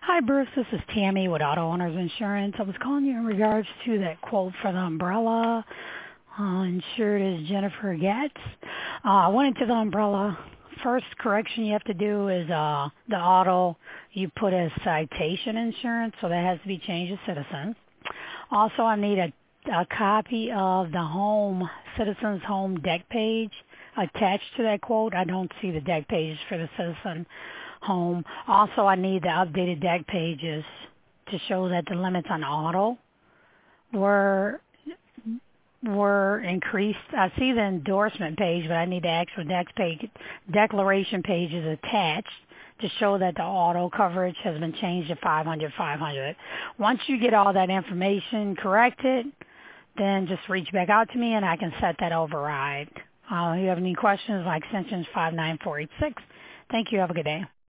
Hi, Bruce. This is Tammy with Auto Owners Insurance. I was calling you in regards to that quote for the umbrella. Insured is Jennifer Getz. I went into the umbrella. First correction you have to do is the auto, you put as citation insurance, so that has to be changed to citizen. Also, I need a copy of the home, Citizen's Home deck page attached to that quote. I don't see the deck pages for the Citizen Home. Also, I need the updated deck pages to show that the limits on auto were increased. I see the endorsement page, but I need the actual declaration pages attached to show that the auto coverage has been changed to 500. Once you get all that information corrected, then just reach back out to me and I can set that override. If you have any questions, my extension is 59486. Thank you. Have a good day.